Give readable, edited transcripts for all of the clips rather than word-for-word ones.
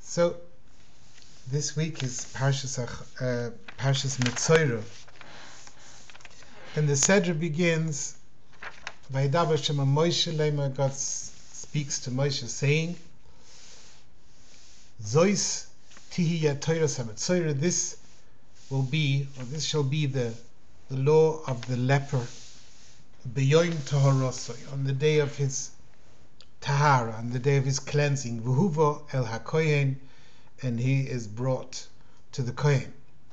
So this week is Parshas Metzora, and the Sedra begins by Davar Shema Moshe Lema. God speaks to Moshe, saying, "Zois Tihiyah Toiros HaMetzora." This shall be the law of the leper, Beyoim Toharosoi, on the day of his Tahara, on the day of his cleansing, V'huvo El HaKohen, and he is brought to the Kohen.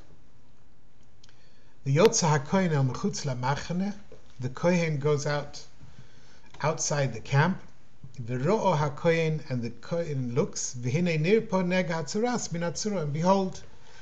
The Yotza HaKohen El Mechutz LaMachane, the Kohen goes outside the camp, V'ro'o HaKohen, and the Kohen looks, V'hinei nirpo neg hatzuras min hatzura, and behold,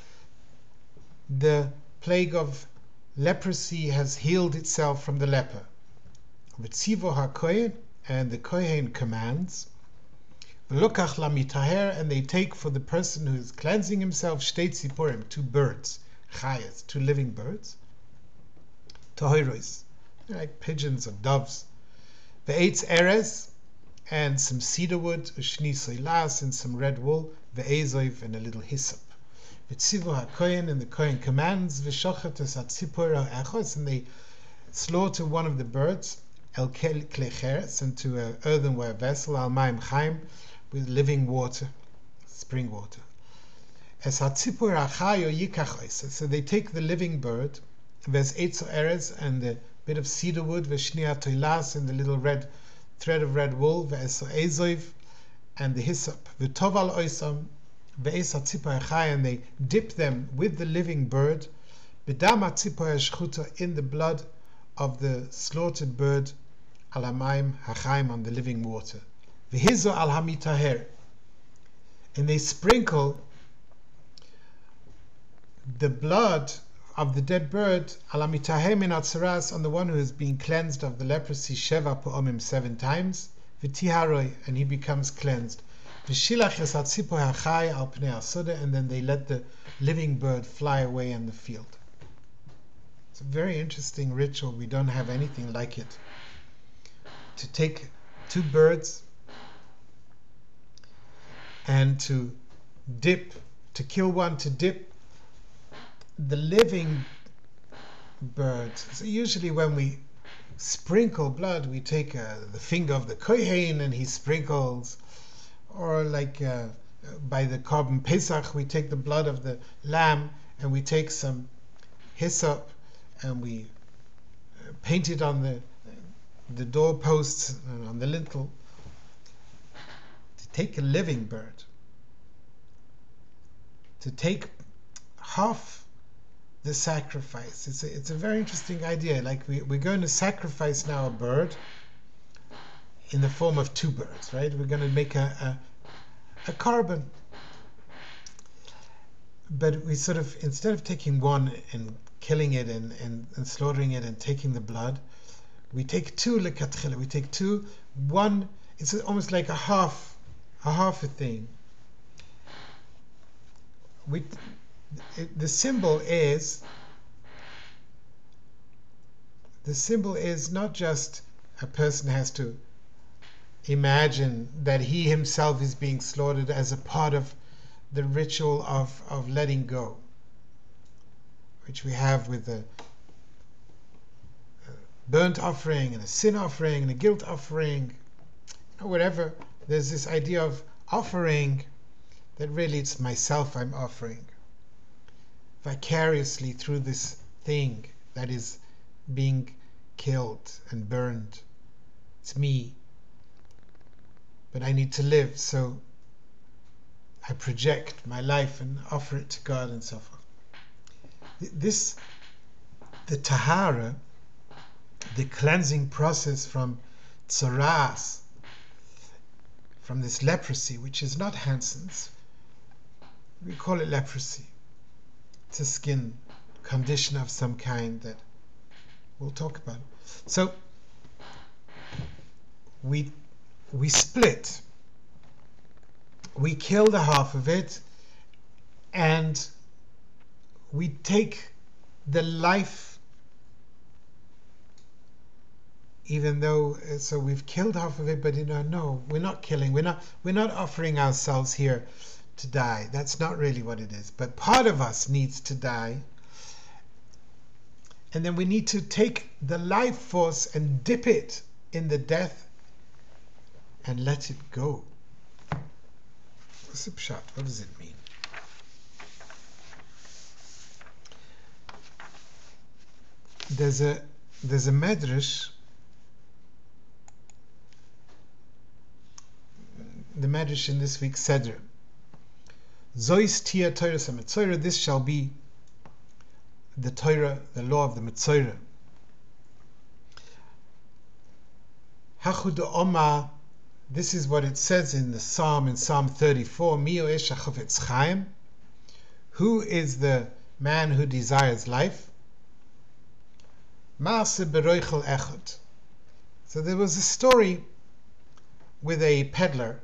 the plague of leprosy has healed itself from the leper. V'tzivo HaKohen, and the Kohen commands, V'lokach lamitaher, and they take for the person who is cleansing himself, shtei tziporim, 2 birds, chayas, 2 living birds, tohiros, like pigeons or doves, ve'etz erez, and some cedar wood, ushni soilas, and some red wool, ve'ezov, and a little hyssop. V'tzivo HaKohen, and the Kohen commands, v'shochet es hatzipor ha'echos, and they slaughter one of the birds, el klecheres, into an earthenware vessel, al maim chaim, with living water, spring water. Es hatzipor hachayo yikach oisa, so they take the living bird, ves etzo erez, and the bit of cedar wood, v'shnia toilas, and the little red thread of red wool, v'eso ezov, and the hyssop, v'toval oisam, v'es hatzipor hachaya, and they dip them with the living bird, b'dam hatzipor hashchuta, in the blood of the slaughtered bird, al hamayim hachaim, on the living water, v'hizo al hamitaher, and they sprinkle the blood of the dead bird, al hamitaher min hatzaras, on the one who has been cleansed of the leprosy, sheva pa'omim, 7 times, v'tiharoi, and he becomes cleansed, v'shilach es hatzipor hachai al pnei hasoda, and then they let the living bird fly away in the field. It's a very interesting ritual. We don't have anything like it. To take 2 birds and to kill one, to dip the living bird. So usually when we sprinkle blood, we take the finger of the Kohen and he sprinkles, or like by the Korban Pesach, we take the blood of the lamb and we take some hyssop and we paint it on the doorposts and on the lintel. To take a living bird, to take half the sacrifice, it's a very interesting idea. Like we're going to sacrifice now a bird in the form of 2 birds, right? We're going to make a carbon, but we sort of, instead of taking one and killing it and slaughtering it and taking the blood, we take 2 lekatchila. We take 2, one. It's almost like a half a thing. The symbol is not just a person has to imagine that he himself is being slaughtered as a part of the ritual of letting go, which we have with the burnt offering and a sin offering and a guilt offering, or whatever. There's this idea of offering that really it's myself I'm offering vicariously through this thing that is being killed and burned. It's me, but I need to live, so I project my life and offer it to God and so forth. The Tahara, the cleansing process from tzoras, from this leprosy, which is not Hansen's. We call it leprosy. It's a skin condition of some kind that we'll talk about. So we split. We kill the half of it, and we take the life, even though, so we've killed half of it, but no, we're not killing. We're not offering ourselves here to die. That's not really what it is. But part of us needs to die. And then we need to take the life force and dip it in the death and let it go. What's the pshat? What does it mean? There's a medrash. The medrash in this week's Seder. Zois tia Torah Mitzorah. This shall be the Torah, the law of the Mitzorah. Hachud Oma. This is what it says in Psalm 34. Mio esha chofetz chaim. Who is the man who desires life? Maase beroichel echad. So there was a story with a peddler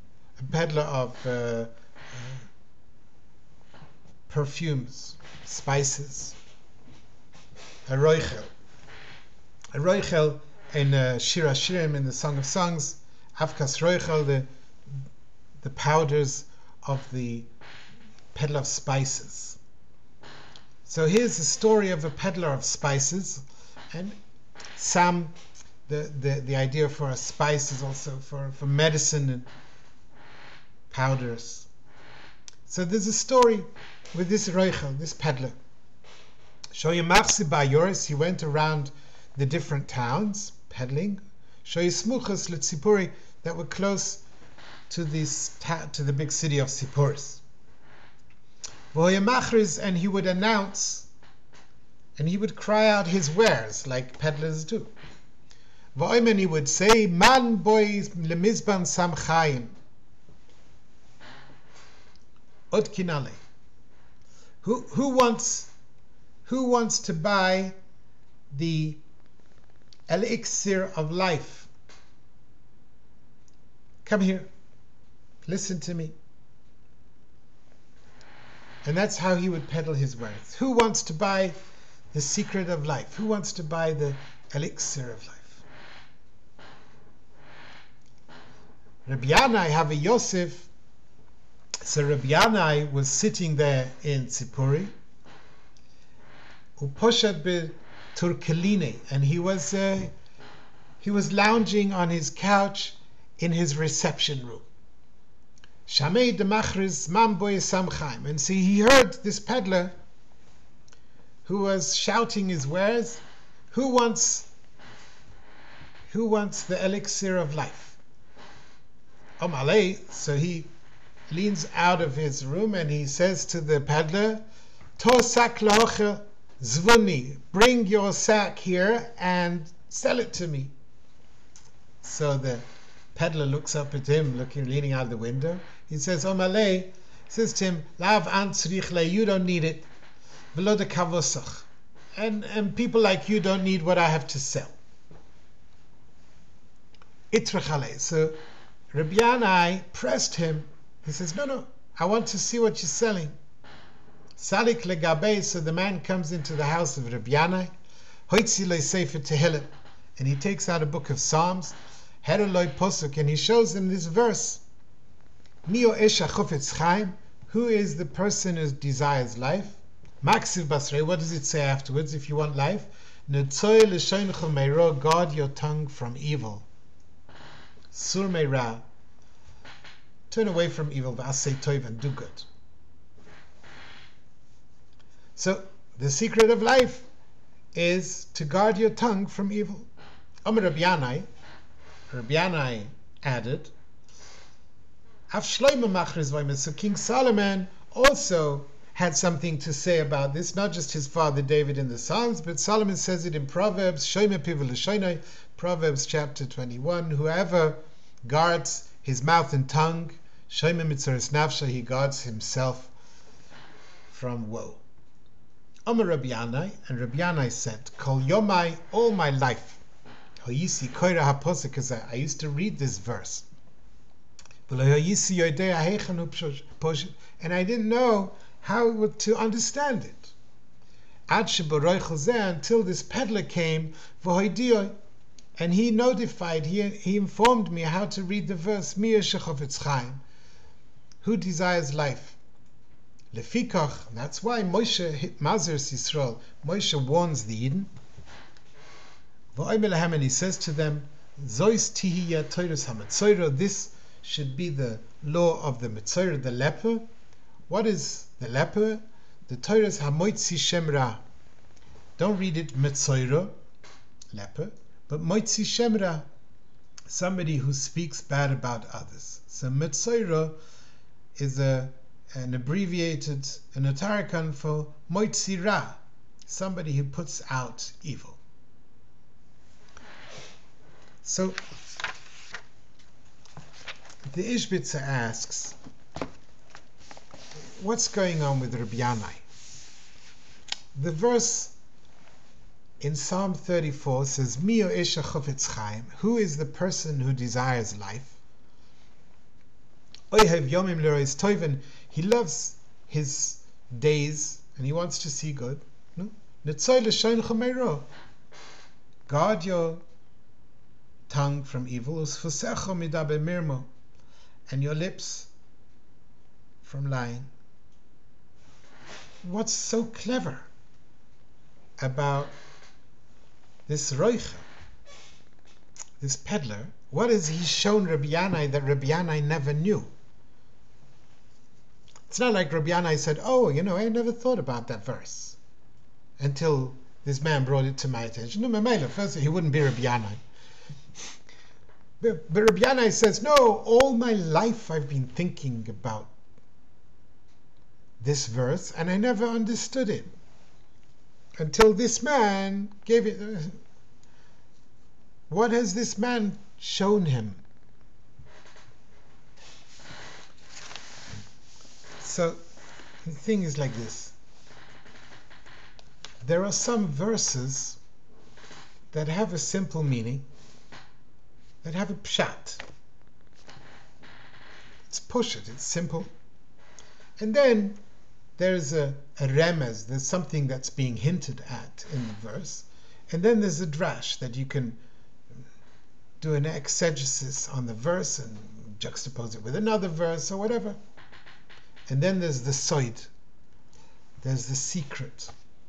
of perfumes, spices, a roichel in Shir HaShirim, in the Song of Songs, Avkas roichel, the powders of the peddler of spices. So here's the story of a peddler of spices, and the idea for a spice is also for medicine and powders. So there's a story with this roichel, this peddler. Shoyu machsi bayoris, he went around the different towns peddling. Shoyu smuchas letzipuri, that were close to the big city of Sipuris. V'hoya machriz, and he would announce, and he would cry out his wares like peddlers do. V'oimen, he would say, man boys lemizban sam chaim. Otkinale. Who wants to buy the elixir of life? Come here. Listen to me. And that's how he would peddle his wares. Who wants to buy the secret of life? Who wants to buy the elixir of life? Rabbi Yanai have a Yosef. So Rabbi Yanai was sitting there in Tzipori, uposhat be turkeline, and he was lounging on his couch in his reception room. Shamei demachriz mamboy samchaim, and see, he heard this peddler who was shouting his wares. Who wants the elixir of life? Omalei, so he leans out of his room and he says to the peddler, Tosak laochel zvuni, bring your sack here and sell it to me. So the peddler looks up at him, leaning out of the window. He says, Omalei, says to him, Lav antzrichle, you don't need it. V'lo de kavosach. And people like you don't need what I have to sell. Itrachale. So Rabbi Yanai pressed him. He says, no, I want to see what you're selling. Salik legabe, so the man comes into the house of Rabbi Yanai, hoitzi le sefer Tehillim, and he takes out a book of Psalms, heroloi posuk, and he shows him this verse. Mio esha chofetz chaim, who is the person who desires life? Maksiv basrei, what does it say afterwards if you want life? Netzoy l'shoincha meiro, guard your tongue from evil. Sur meira, turn away from evil, v'asei toiv, and do good. So, the secret of life is to guard your tongue from evil. Omer Rabbi Yanai added, Av Shlomo machriz v'omer, so King Solomon also had something to say about this, not just his father David in the Psalms, but Solomon says it in Proverbs, Shomer pivo l'shoinai, Proverbs chapter 21, whoever guards his mouth and tongue, Shomer mitzoros nafsha, he guards himself from woe. Omer Rabbi Yanai, and Rabbi Yanai said, Kol yomai, all my life, hoyisi koira haposek, because I used to read this verse, and I didn't know how to understand it. Until this peddler came, and he notified, he informed me how to read the verse, Who desires life? Lefikach, that's why Moshe mazers Yisrael. Moshe warns the Eden. And he says to them, Zois tihiya toiros hametzoira, this should be the law of the Metzoira, the leper. What is the leper? The toiros hamoitzi shemra. Don't read it Metzoira, leper, but moitzi shemra, somebody who speaks bad about others. So Metzoira is an abbreviated, an atarakan for moitzi ra, somebody who puts out evil. So the Ishbitzer asks, what's going on with Rabbi Yanai? The verse in Psalm 34 says, Mio Esha Chofetz Chaim, who is the person who desires life? Oyhev Yomim Lerois Toiven, he loves his days and he wants to see good. Netzoy L'shoin Chomeiro, guard your tongue from evil, usfusecho midaber mirmo, and your lips from lying. What's so clever about this roicha, this peddler? What has he shown Rabbi Yanai that Rabbi Yanai never knew? It's not like Rabbi Yanai said, oh, I never thought about that verse until this man brought it to my attention. No, Mamela, first he wouldn't be Rabbi Yanai. But Rabbi Yanai says, no, all my life I've been thinking about this verse and I never understood it until this man gave it. What has this man shown him? So the thing is like this. There are some verses that have a simple meaning, that have a pshat. It's pushit, it's simple. And then there's a remez, there's something that's being hinted at in the verse. And then there's a drash that you can do an exegesis on the verse and juxtapose it with another verse or whatever. And then there's the soid, there's the secret,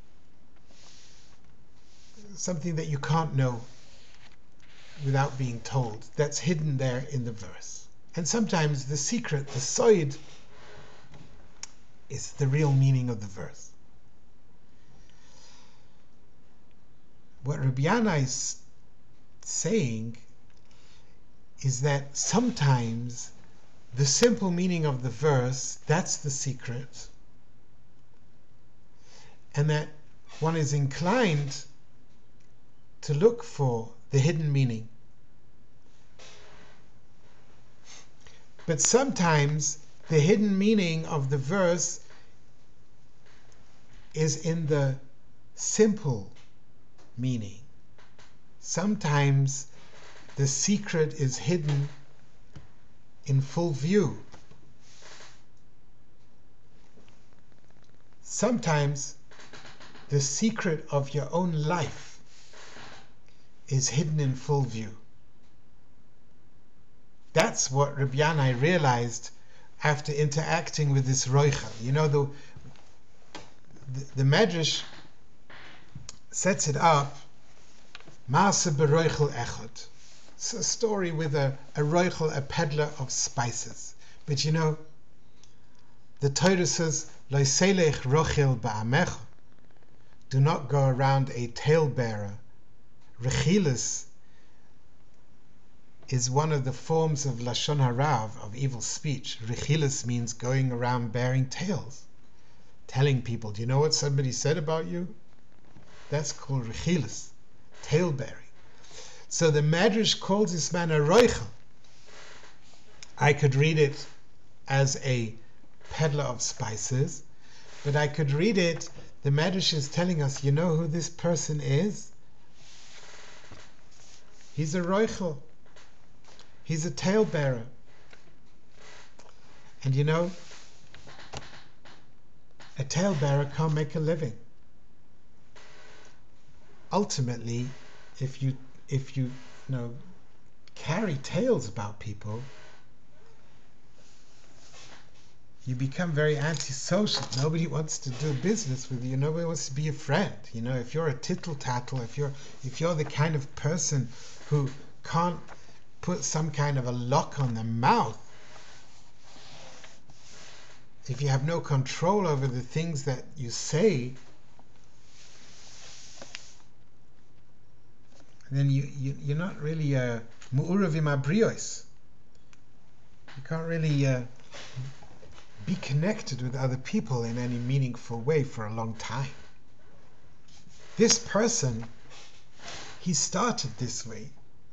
something that you can't know without being told, that's hidden there in the verse. And sometimes the secret, the soid, is the real meaning of the verse. What Rabbi Yanai is saying is that sometimes the simple meaning of the verse, that's the secret, and that one is inclined to look for the hidden meaning. But sometimes the hidden meaning of the verse is in the simple meaning. Sometimes the secret is hidden in full view. Sometimes the secret of your own life is hidden in full view. That's what Rabbi Yanai realized after interacting with this roicha. The Medrash sets it up, Maase beroichel echad. It's a story with a roichel, a peddler of spices. But the Torah says, Lo selech rochel ba'amecha. Do not go around a talebearer. Rechilas is one of the forms of Lashon Harav, of evil speech. Rechilas means going around bearing tales, telling people, do you know what somebody said about you? That's called Rechilas, tale-bearing. So the Medrash calls this man a roichel. I could read it as a peddler of spices, but I could read it, the Medrash is telling us, you know who this person is? He's a roichel. He's a talebearer. And a talebearer can't make a living. Ultimately, if you carry tales about people, you become very antisocial. Nobody wants to do business with you. Nobody wants to be a friend. If you're a tittle tattle, if you're the kind of person who can't put some kind of a lock on the mouth, if you have no control over the things that you say, then you're not really mu'urav im abrios. You can't really be connected with other people in any meaningful way for a long time. This person, he started this way.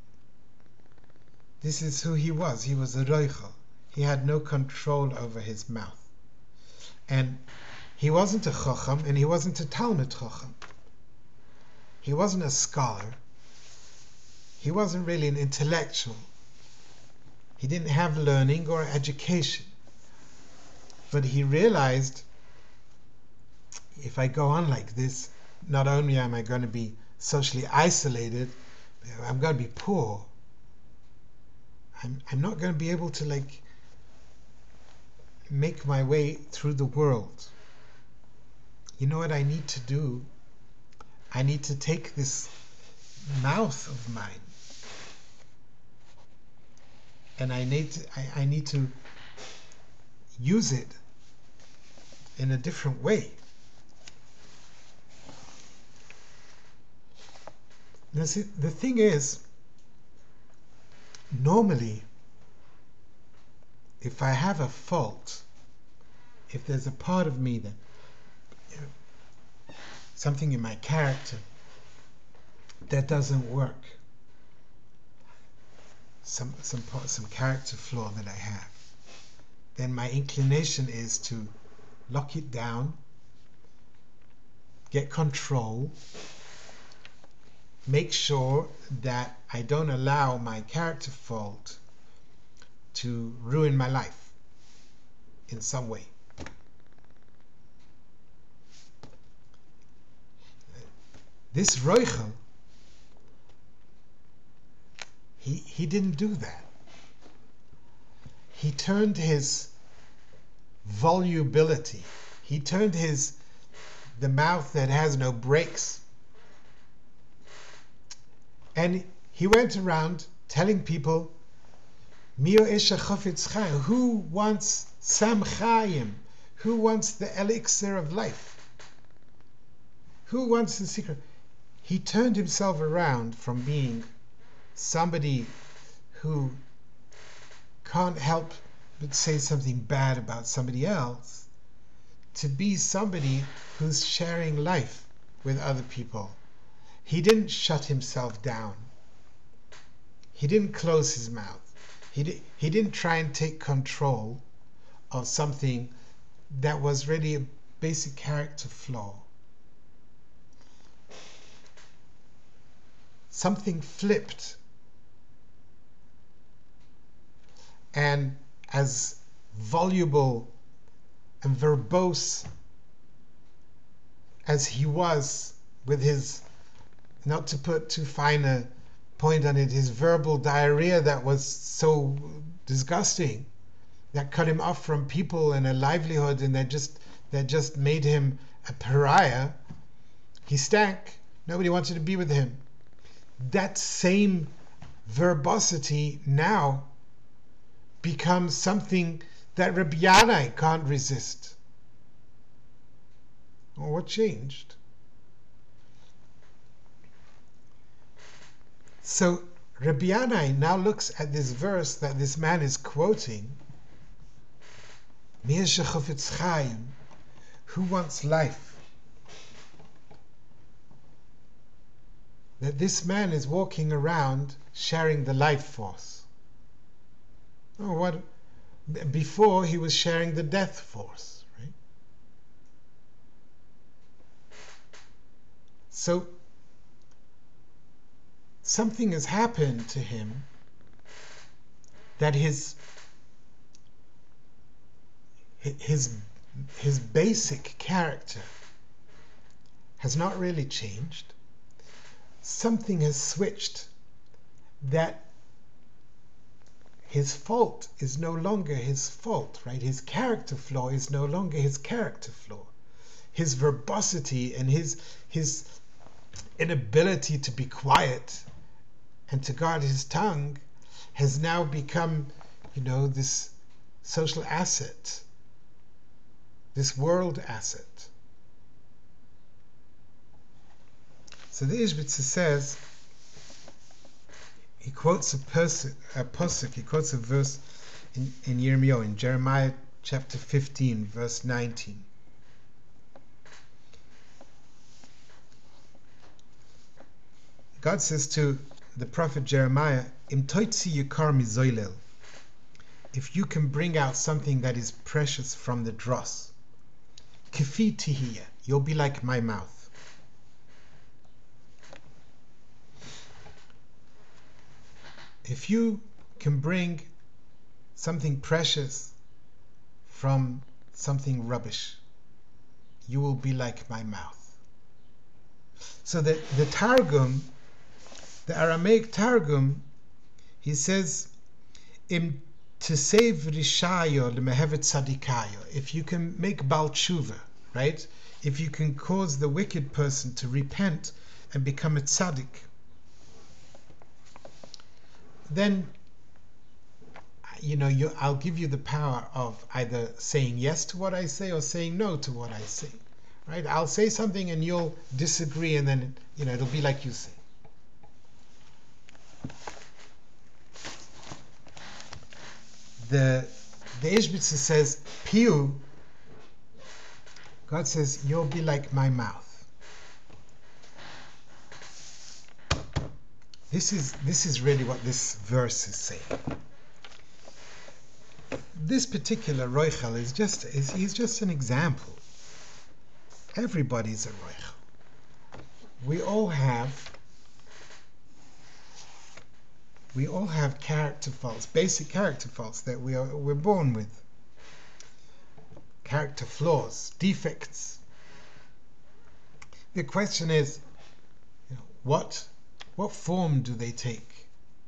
This is who he was. He was a roichel. He had no control over his mouth. And he wasn't a chacham, and he wasn't a Talmud chacham. He wasn't a scholar. He wasn't really an intellectual. He didn't have learning or education. But he realized, if I go on like this, not only am I going to be socially isolated, I'm going to be poor. I'm not going to be able to make my way through the world. You know what I need to do? I need to take this mouth of mine, and I need to use it in a different way. Now, see, the thing is, normally, if I have a fault, if there's a part of me that, something in my character that doesn't work, some character flaw that I have, then my inclination is to lock it down, get control, make sure that I don't allow my character fault to ruin my life in some way. This Roichel, he didn't do that. He turned his volubility, he turned the mouth that has no brakes, and he went around telling people, Mio Esha Chafetz Chaim, who wants Sam Chaim? Who wants the elixir of life? Who wants the secret? He turned himself around from being somebody who can't help but say something bad about somebody else to be somebody who's sharing life with other people. He didn't shut himself down. He didn't close his mouth. He didn't try and take control of something that was really a basic character flaw. Something flipped, and as voluble and verbose as he was with his, not to put too fine a point on it, his verbal diarrhea that was so disgusting, that cut him off from people and a livelihood, and that just made him a pariah. He stank. Nobody wanted to be with him. That same verbosity now becomes something that Rabbi Yanai can't resist. Well, what changed? So Rabbi Yanai now looks at this verse that this man is quoting, Mir Chafetz Chaim, who wants life? That this man is walking around sharing the life force. Oh, what? Before he was sharing the death force, right? So something has happened to him that his basic character has not really changed. Something has switched, that his fault is no longer his fault, right? His character flaw is no longer his character flaw. His verbosity and his inability to be quiet and to guard his tongue has now become, this social asset, this world asset. So the Ishbitzer says, he quotes a pasuk, he quotes a verse in Yirmiyahu, in Jeremiah chapter 15, verse 19. God says to the prophet Jeremiah, Im toitzi yikar mizoilel, if you can bring out something that is precious from the dross, kifi tihiyah, you'll be like my mouth. If you can bring something precious from something rubbish, you will be like my mouth. So the Targum, the Aramaic Targum, he says, Im tesev rishayo lemehevet tzadikayo, if you can make Baal Tshuva, right? If you can cause the wicked person to repent and become a tzaddik, then I'll give you the power of either saying yes to what I say or saying no to what I say, right? I'll say something and you'll disagree, and then it'll be like you say. The Ishbitzer says, Piu, God says, you'll be like my mouth. This is really what this verse is saying. This particular Roichel he's just an example. Everybody's a Roichel. We all have character faults, basic character faults that we're born with. Character flaws, defects. The question is, what form do they take?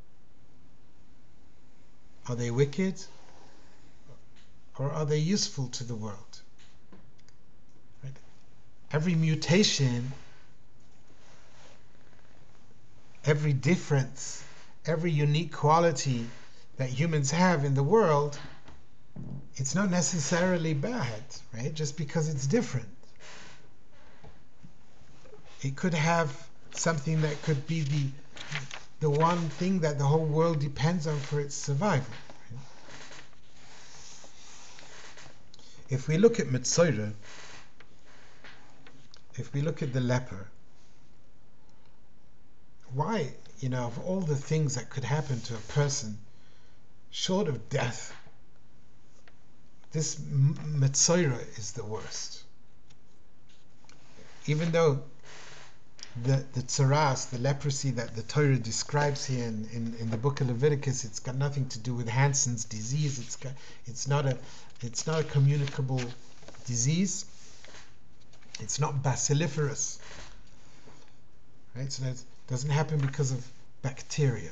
Are they wicked, or are they useful to the world? Right? Every mutation, every difference, every unique quality that humans have in the world, it's not necessarily bad, right? Just because it's different. It could have something that could be the one thing that the whole world depends on for its survival. Right? If we look at Metzora, if we look at the leper, why, of all the things that could happen to a person, short of death, this Metzora is the worst. Even though the tsaras, the leprosy that the Torah describes here in the book of Leviticus, it's got nothing to do with Hansen's disease. It's not a communicable disease. It's not bacilliferous, right? So that doesn't happen because of bacteria.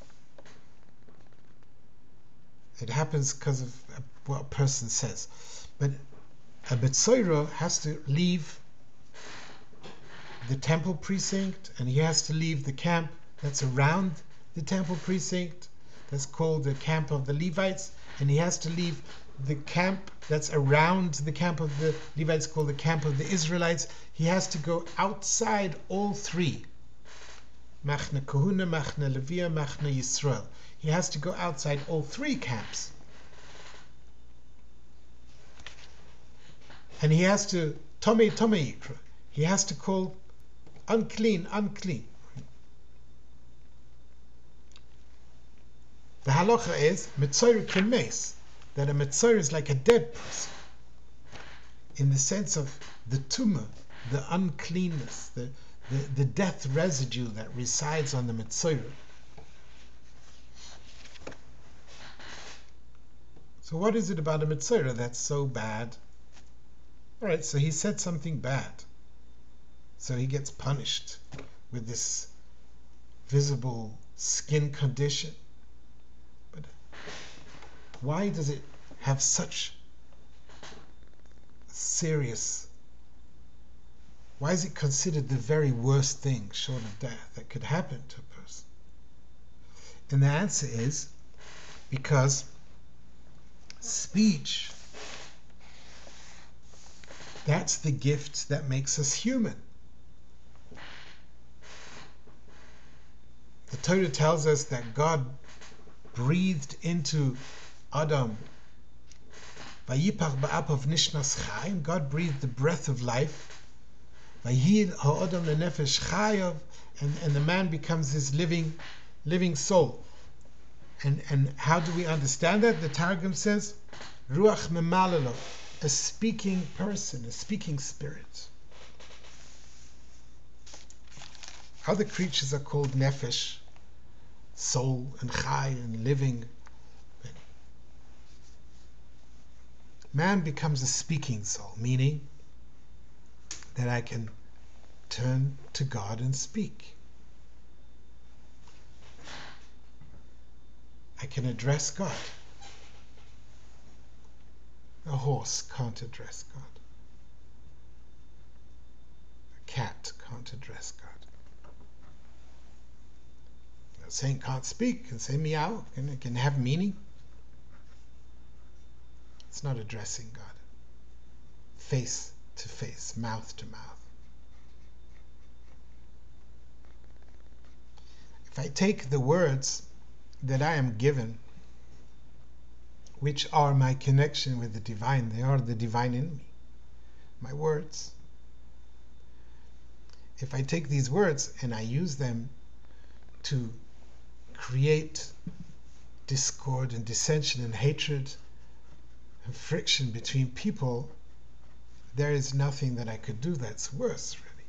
It happens because of what a person says. But a Metzora has to leave the temple precinct, and he has to leave the camp that's around the temple precinct, that's called the camp of the Levites, and he has to leave the camp that's around the camp of the Levites, called the camp of the Israelites. He has to go outside all three, Machne Kahuna, Machne Leviah, Machne Yisrael. He has to go outside all three camps, and he has to Tomei Yikra, he has to call unclean, unclean. The halacha is Metzora kemes, that a Metzora is like a dead person, in the sense of the tumah, the uncleanness, the death residue that resides on the Metzora. So what is it about a Metzora that's so bad? Alright, so he said something bad, so he gets punished with this visible skin condition. But Why does it have such serious, why is it considered the very worst thing short of death that could happen to a person? And the answer is because speech, that's the gift that makes us human. The Torah tells us that God breathed into Adam, Vayipach ba'apav nishnas chai, God breathed the breath of life, Vayhid ha'adam lenefesh chayav, and the man becomes this living soul. And how do we understand that? The Targum says, Ruach memalelo, a speaking person, a speaking spirit. Other creatures are called nefesh, soul, and chai, and living. Man becomes a speaking soul, meaning that I can turn to God and speak. I can address God. A horse can't address God. A cat can't address God. A saint can't speak, can say meow, can have meaning. It's not addressing God. Face to face, mouth to mouth. If I take the words that I am given, which are my connection with the divine, they are the divine in me, my words. If I take these words and I use them to create discord and dissension and hatred and friction between people, there is nothing that I could do that's worse, really.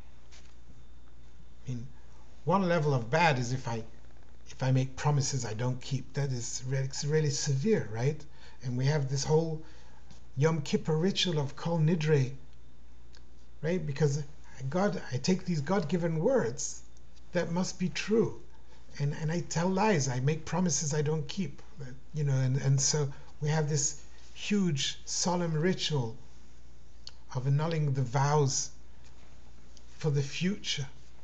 I mean, one level of bad is if I make promises I don't keep. That is really severe, right? And we have this whole Yom Kippur ritual of Kol Nidre, right? Because I take these God-given words that must be true, and I tell lies. I make promises I don't keep, and so we have this huge solemn ritual of annulling the vows for the future.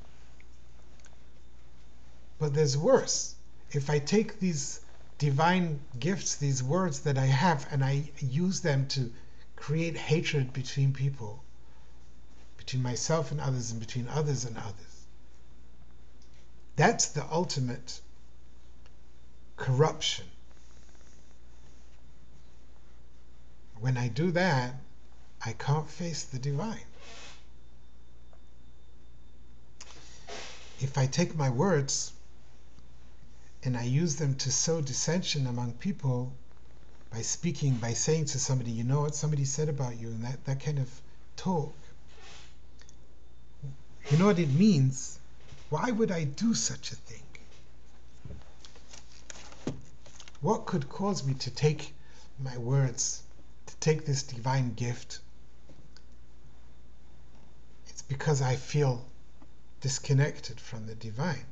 But there's worse. If I take these divine gifts, these words that I have, and I use them to create hatred between people, between myself and others, and between others and others, that's the ultimate corruption. When I do that, I can't face the divine. If I take my words and I use them to sow dissension among people by saying to somebody, you know what somebody said about you, and that kind of talk, you know what it means? Why would I do such a thing? What could cause me to take my words, to take this divine gift? It's because I feel disconnected from the divine.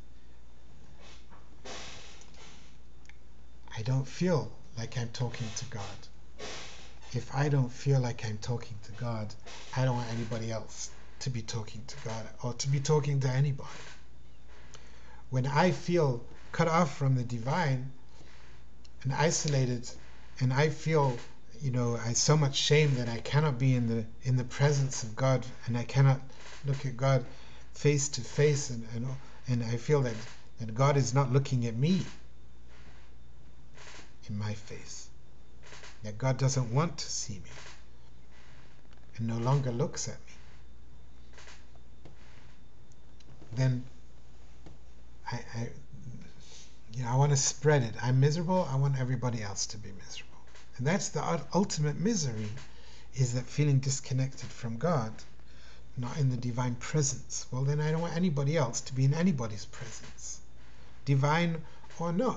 I don't feel like I'm talking to God. If I don't feel like I'm talking to God, I don't want anybody else to be talking to God or to be talking to anybody. When I feel cut off from the divine and isolated, and I feel, I so much shame that I cannot be in the presence of God, and I cannot look at God face to face, and I feel that God is not looking at me in my face, that God doesn't want to see me and no longer looks at me, then I want to spread it. I'm miserable, I want everybody else to be miserable. And that's the ultimate misery, is that feeling disconnected from God, not in the divine presence. Well, then I don't want anybody else to be in anybody's presence, divine or not.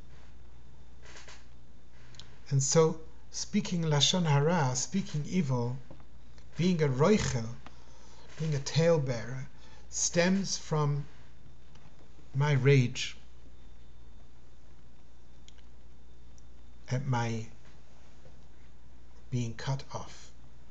And so, speaking Lashon Hara, speaking evil, being a roichel, being a talebearer, stems from my rage. at my being cut off.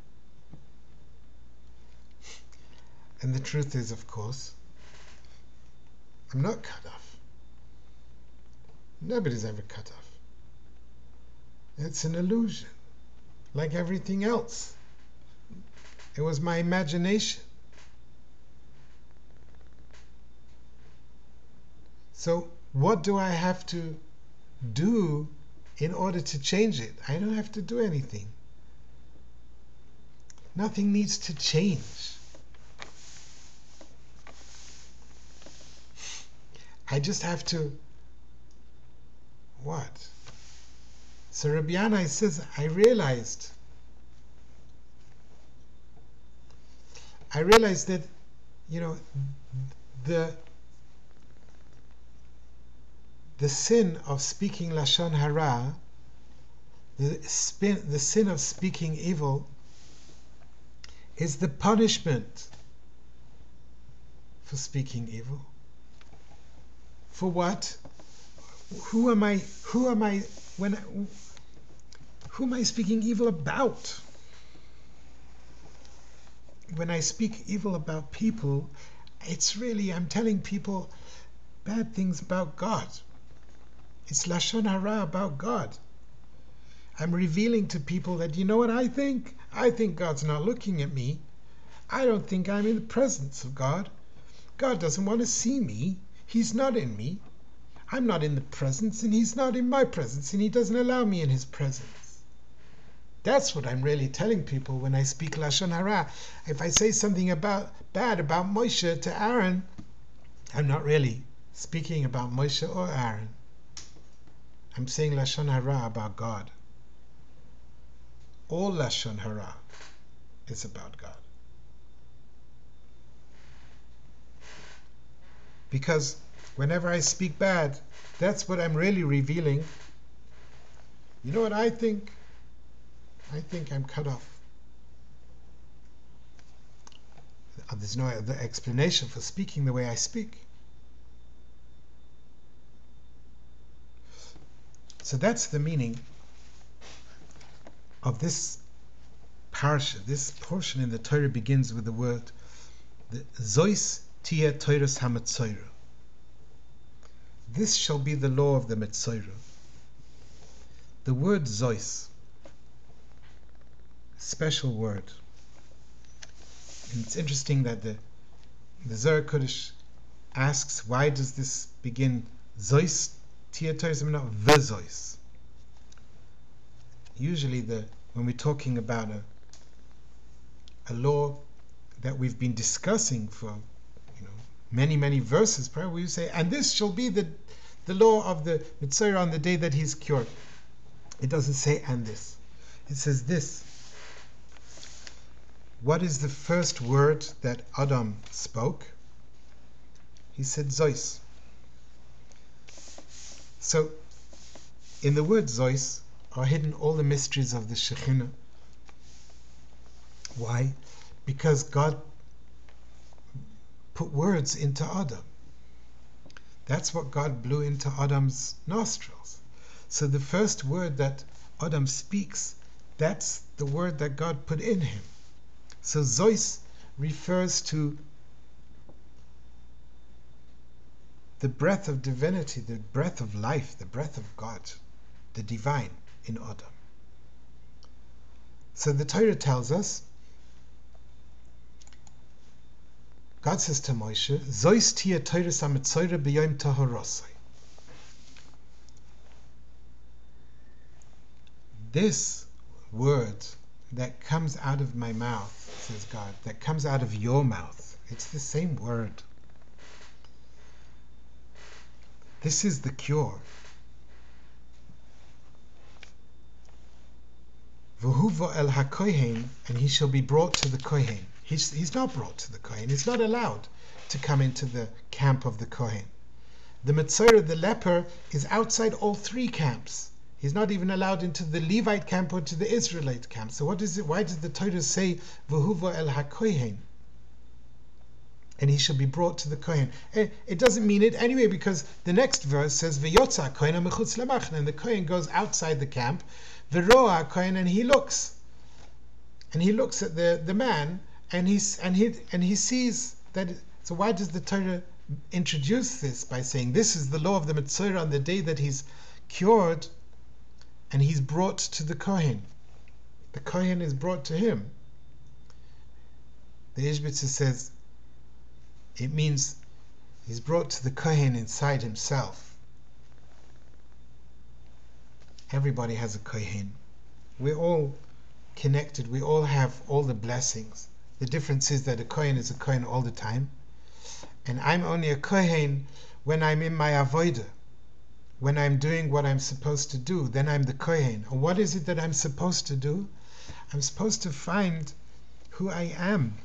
And the truth is, of course, I'm not cut off. Nobody's ever cut off. It's an illusion, like everything else. It was my imagination. So what do I have to do in order to change it? I don't have to do anything. Nothing needs to change. I just have to, what? So Rabbi Yanai says, I realized that, the sin of speaking Lashon Hara, the sin of speaking evil, is the punishment for speaking evil. For what? Who am I speaking evil about? When I speak evil about people, it's really, I'm telling people bad things about God. It's Lashon Hara about God. I'm revealing to people that, you know what I think? I think God's not looking at me. I don't think I'm in the presence of God. God doesn't want to see me. He's not in me. I'm not in the presence, and He's not in my presence, and He doesn't allow me in His presence. That's what I'm really telling people when I speak Lashon Hara. If I say something bad about Moshe to Aaron, I'm not really speaking about Moshe or Aaron. I'm saying Lashon Hara about God. All Lashon Hara is about God. Because whenever I speak bad, that's what I'm really revealing. You know what I think? I think I'm cut off. There's no other explanation for speaking the way I speak. So that's the meaning of this parsha. This portion in the Torah begins with the word, the Zois tia Toras HaMetzora. This shall be the law of the Metzora. The word Zois, special word. And it's interesting that the Zohar Kodesh asks, why does this begin Zois tia Toras and not V'Zois? Usually when we're talking about a law that we've been discussing for many verses, probably we say, and this shall be the law of the Metzora on the day that he's cured. It doesn't say and this. It says this. What is the first word that Adam spoke? He said Zois. So in the word Zois are hidden all the mysteries of the Shekhinah. Why? Because God put words into Adam. That's what God blew into Adam's nostrils. So the first word that Adam speaks, that's the word that God put in him. So Zois refers to the breath of divinity, the breath of life, the breath of God, the divine in Adam. So the Torah tells us, God says to Moshe, Zois tia Toras HaMetzora b'yom taharosai. This word that comes out of my mouth, says God, that comes out of your mouth, it's the same word. This is the cure. V'huva el hakohen, and he shall be brought to the kohen. He's not brought to the kohen. He's not allowed to come into the camp of the kohen. The Metzora, the leper, is outside all three camps. He's not even allowed into the Levite camp or to the Israelite camp. So what is it? Why does the Torah say V'huva el hakohen? and he shall be brought to the Kohen. It doesn't mean it anyway, because the next verse says, V'yotza Kohen mechutz lemachne, and the Kohen goes outside the camp, V'roa Kohen, and he looks at the man, and he sees that. So why does the Torah introduce this by saying this is the law of the Metzora on the day that he's cured, and he's brought to the Kohen? The Kohen is brought to him. The Ishbitzer says it means he's brought to the Kohen inside himself. Everybody has a Kohen. We're all connected. We all have all the blessings. The difference is that a Kohen is a Kohen all the time, and I'm only a Kohen when I'm in my avodah, when I'm doing what I'm supposed to do. Then I'm the Kohen. And what is it that I'm supposed to do? I'm supposed to find who I am.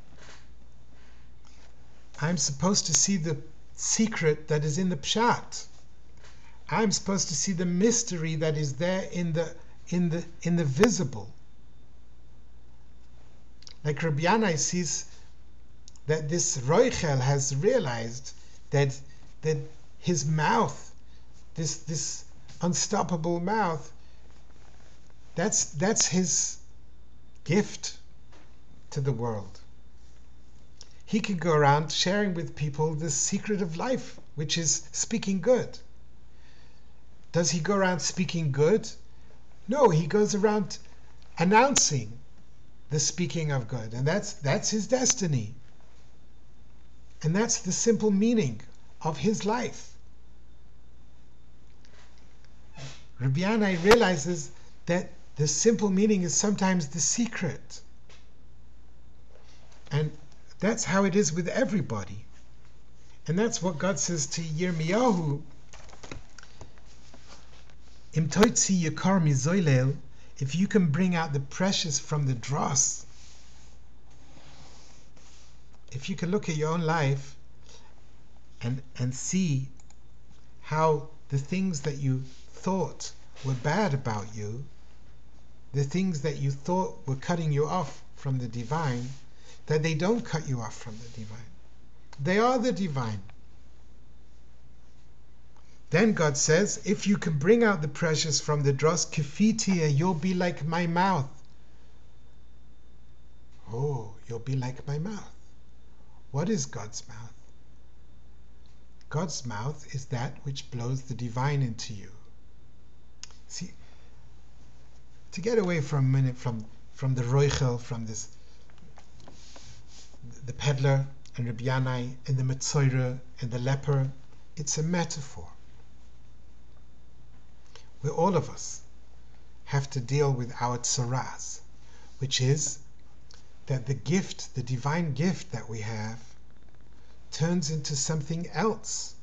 I'm supposed to see the secret that is in the pshat. I'm supposed to see the mystery that is there in the visible. Like Rabbi Yanai sees that this Roichel has realized that his mouth, this unstoppable mouth, that's his gift to the world. He can go around sharing with people the secret of life, which is speaking good. Does he go around speaking good? No, he goes around announcing the speaking of good, and that's his destiny. And that's the simple meaning of his life. Rabbi Yanai realizes that the simple meaning is sometimes the secret. And that's how it is with everybody. And that's what God says to Yirmiyahu. Im toitzi yikar mizoylel, if you can bring out the precious from the dross, if you can look at your own life and see how the things that you thought were bad about you, the things that you thought were cutting you off from the divine, that they don't cut you off from the divine. They are the divine. Then God says, if you can bring out the precious from the dross, kifitia, you'll be like my mouth. Oh, you'll be like my mouth. What is God's mouth? God's mouth is that which blows the divine into you. See, to get away for a minute from the Roichel, from this, the peddler and Rabbi Yanai and the Metzora and the leper, it's a metaphor. Where all of us have to deal with our tsaras, which is that the gift, the divine gift that we have, turns into something else.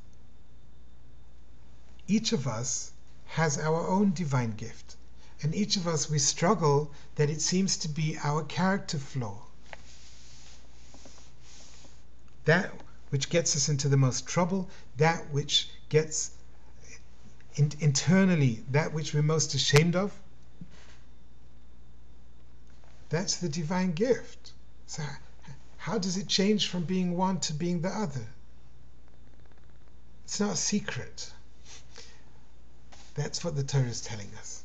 Each of us has our own divine gift, and each of us, we struggle that it seems to be our character flaw. That which gets us into the most trouble, that which gets internally, that which we're most ashamed of, that's the divine gift. So how does it change from being one to being the other? It's not a secret. That's what the Torah is telling us.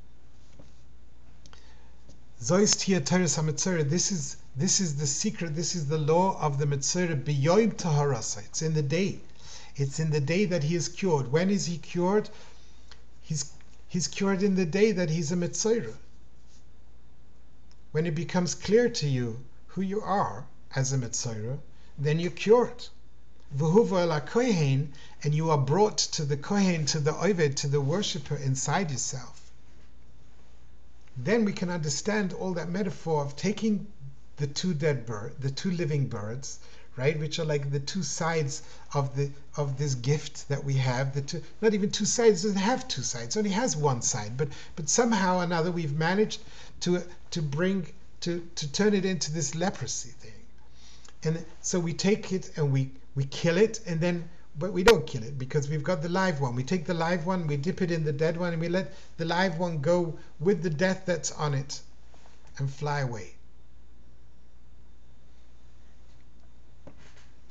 Zois tia Torah HaMetzora, this is the secret, this is the law of the Metzora, B'yoim Taharasa. It's in the day. It's in the day that he is cured. When is he cured? He's cured in the day that he's a Metzora. When it becomes clear to you who you are as a Metzora, then you're cured. V'huva el ha-kohen, and you are brought to the Kohen, to the Oved, to the worshipper inside yourself. Then we can understand all that metaphor of taking the two living birds, right, which are like the two sides of this gift that we have. Not even two sides, it doesn't have two sides, it only has one side, but somehow or another we've managed to turn it into this leprosy thing. And so we take it and we kill it, but we don't kill it because we've got the live one. We take the live one, we dip it in the dead one, and we let the live one go with the death that's on it and fly away.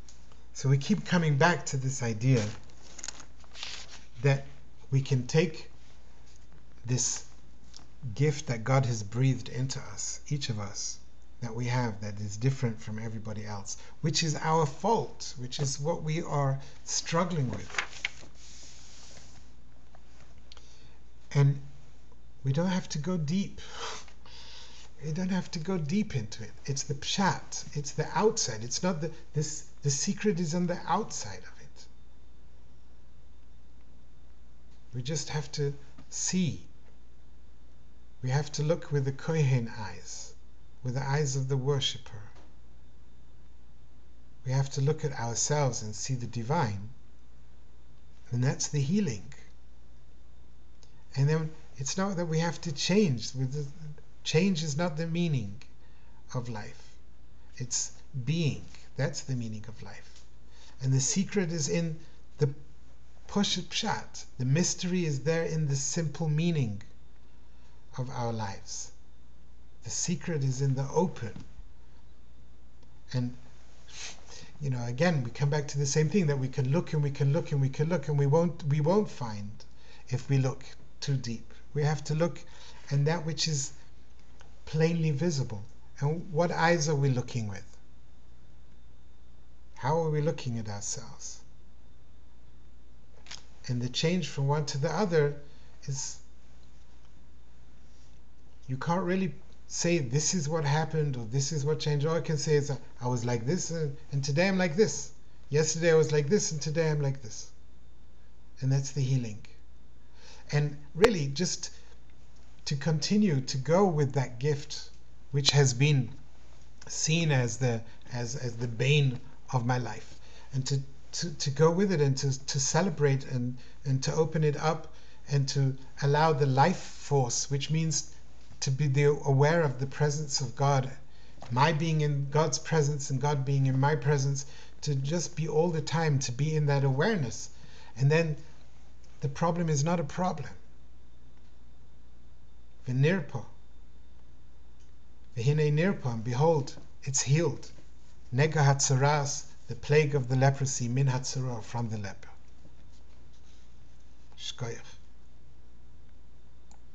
So we keep coming back to this idea that we can take this gift that God has breathed into us, each of us, that we have, that is different from everybody else, which is our fault, which is what we are struggling with. And we don't have to go deep. We don't have to go deep into it. It's the pshat. It's the outside. It's not the secret is on the outside of it. We just have to see. We have to look with the kohen eyes, with the eyes of the worshipper. We have to look at ourselves and see the divine. And that's the healing. And then it's not that we have to change. Change is not the meaning of life. It's being. That's the meaning of life. And the secret is in the Poshet Pshat. The mystery is there in the simple meaning of our lives. The secret is in the open. And again, we come back to the same thing, that we can look and we can look and we can look, and we won't find if we look too deep. We have to look, and that which is plainly visible. And what eyes are we looking with? How are we looking at ourselves? And the change from one to the other is, you can't really say this is what happened or this is what changed. All I can say is I was like this and today I'm like this. Yesterday I was like this and today I'm like this. And that's the healing. And really just to continue to go with that gift, which has been seen as the bane of my life, and to go with it, and to celebrate and to open it up, and to allow the life force, which means to be aware of the presence of God, my being in God's presence and God being in my presence, to just be all the time, to be in that awareness. And then the problem is not a problem. V'nirpa. V'hinei nirpa, and behold, it's healed. Nega hatzaras, the plague of the leprosy, min hatzara, from the leper. Shkoyach.